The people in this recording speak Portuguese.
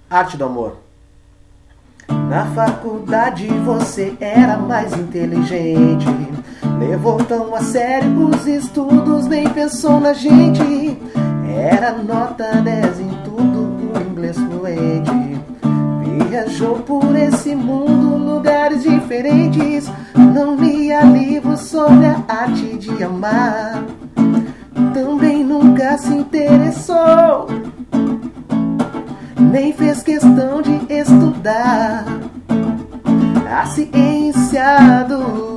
Arte do Amor. Na faculdade você era mais inteligente, levou tão a sério os estudos, nem pensou na gente. Era nota 10 em tudo, o inglês fluente. Viajou por esse mundo, lugares diferentes. Não lia livros sobre a arte de amar. Também nunca se interessou, nem fez questão de estudar a ciência do